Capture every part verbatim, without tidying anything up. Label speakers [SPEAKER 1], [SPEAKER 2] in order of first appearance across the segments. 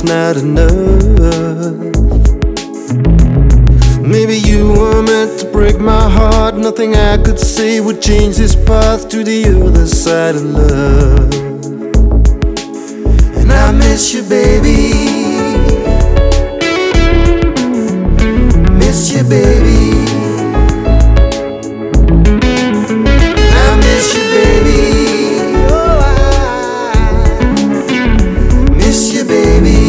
[SPEAKER 1] not enough. Maybe you were meant to break my heart. Nothing I could say would change this path to the other side of love. And I miss you, baby. Miss you, baby. I miss you, baby. Oh, I miss you, baby.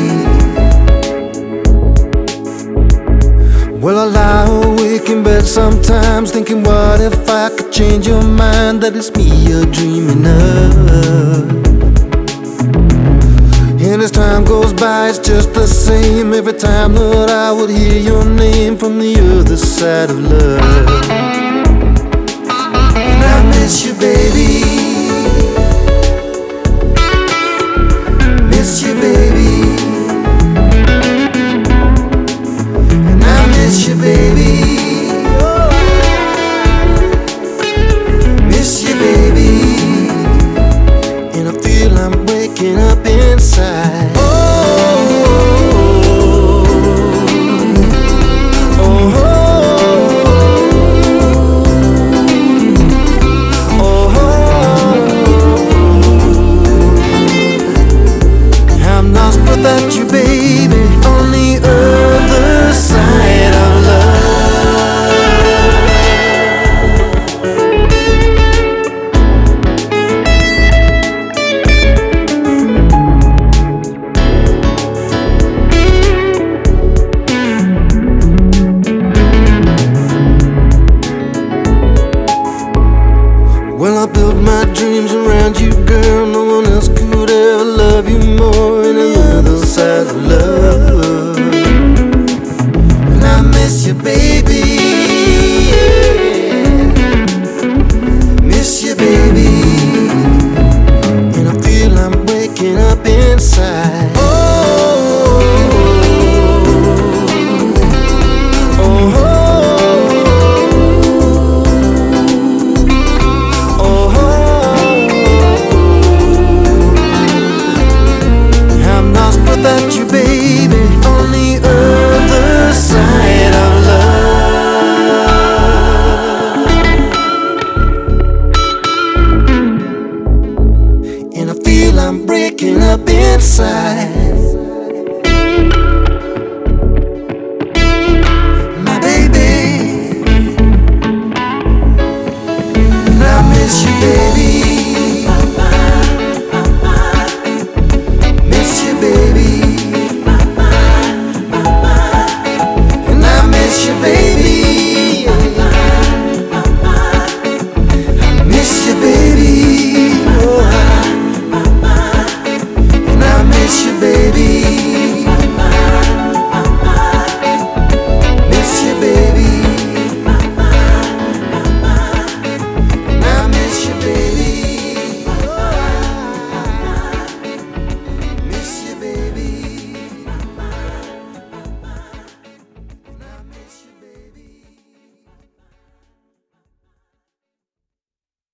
[SPEAKER 1] Well, I lie awake in bed sometimes thinking, what if I could change your mind? That it's me you're dreaming of. And as time goes by, it's just the same every time that I would hear your name from the other side of love.